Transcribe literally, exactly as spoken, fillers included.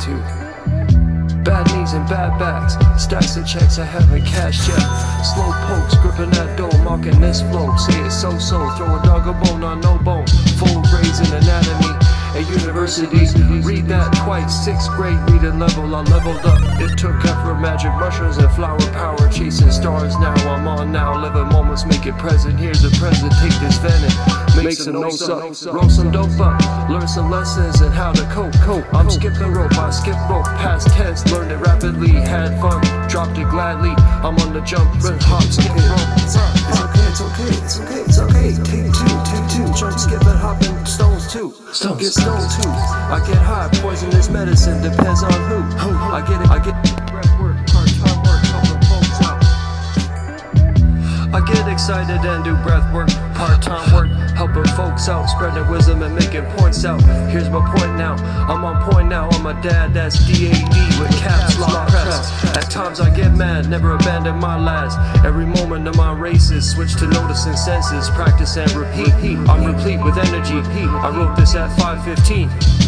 gratitude. Bad knees and bad backs, stacks of checks I haven't cashed yet. Slow pokes, gripping that dough, marking this flow. Say it so-so, throw a dog a bone on no bone. Full grades in anatomy at university. Read that twice, sixth grade reading level, I leveled up. It took effort, magic mushrooms and flower power. Chasing stars now, I'm on now. Living moments, make it present. Here's a present, take this venom. Make some notes up, roll some dope up. Learn some lessons and how to cope. I'm skipping rope, I skip rope. Past tense, learned it rapidly. Had fun, dropped it gladly. I'm on the jump, rip, hop, skip rope. It's okay, it's okay, it's okay, it's okay. Take two, take two. Jump, skip and hopping, stones too. Stones get stoned too. I get high, poisonous medicine, depends on who. I get it, I get breath work, part-time work, helping folks out. I get excited and do breath work, part-time work, helping folks out, spreading wisdom and making points out. Here's my point now, I'm on point now. I'm a dad, that's D A D with caps lock press. At times I get mad, never abandon my lads. Every moment of my races, switch to noticing senses, practice and repeat. I'm replete with energy, I wrote this at five fifteen.